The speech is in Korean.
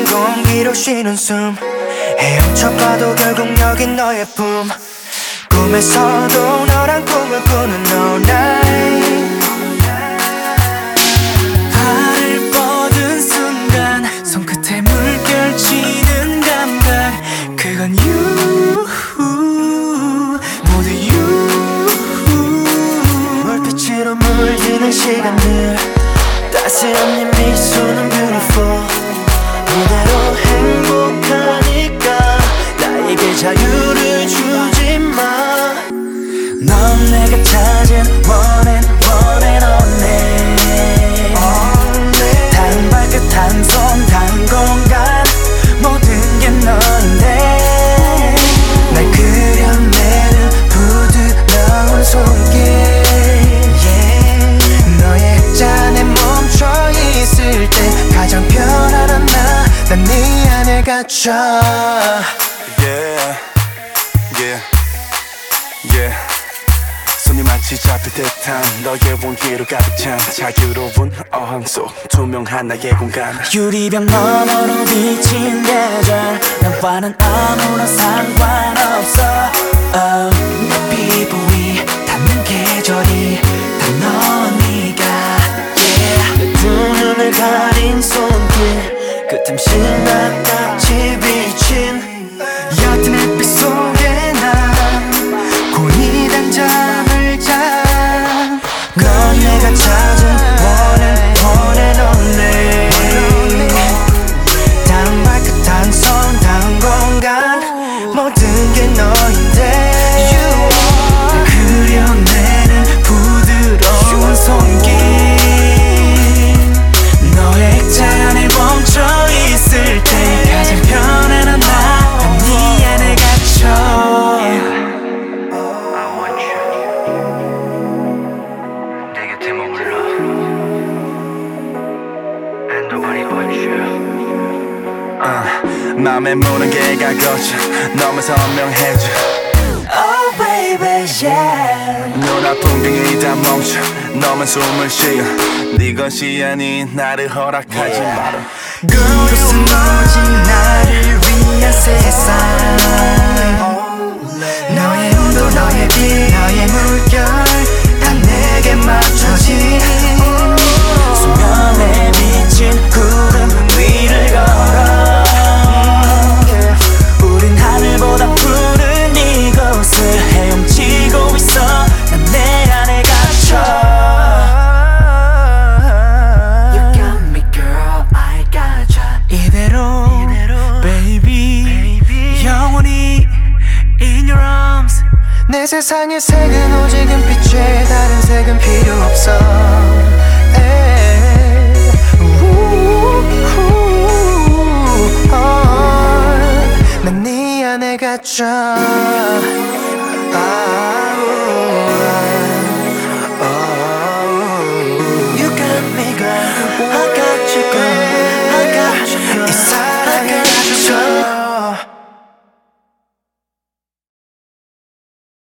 공기로 쉬는 숨 헤엄쳐봐도 결국 여긴 너의 품 꿈에서도 너랑 꿈을 꾸는 all night 발을 뻗은 순간 손끝에 물결치는 감각 그건 you 모두 you 물빛으로 물드는 시간들 따스한 네 미소는 beautiful 이대로 행복하니까 나에게 자유를 주지마 넌 내가 찾은 one and only 단 발끝 단 손 단 공간 모든 게 너인데 날 그려내는 부드러운 손길 너의 잔에 멈춰 있을 때 가장 편안한 난 네 안에 갇혀 손이 마치 잡힐 듯한 너의 온기로 가득 찬 자유로운 어항 속 투명한 나의 공간 유리병 너머로 비친 계절 나와는 아무런 상관없어 내 피부 위 닿는 계절이 다 너니까 내 두 눈을 가린 손길 그 틈실 나같이 비친 옅은 햇빛 속에 난 고이 단잠을 자 넌 내가 찾은 one and only 단 발끝 단 손 단 공간 모든 게 너인데 날 그려내는 부드러운 손길 너의 액자안에 멈춰 있을 때 가장 편안한 난 네 안에 갇혀 I want you 내 곁에 머물러 And nobody but you 맘에 무는 개가 거쳐 너만 선명해져 Oh baby yeah 눈아픈 병이 다 멈춰 너만 숨을 쉬어 네 것이 아닌 나를 허락하지 마라 이곳은 오직 나를 위한 세상 너의 온도 너의 빛 너의 물결 다 내게 맞춰진 수면에 비친 구름 위를 걸어 우린 하늘보다 푸른 이곳을 헤엄치고 있어 난 내 안에 갇혀 You got me girl I got ya 이대로 baby 영원히 in your arms 내 세상의 색은 오직 은빛에 다른 색은 필요 없어 난 네 안에 갇혀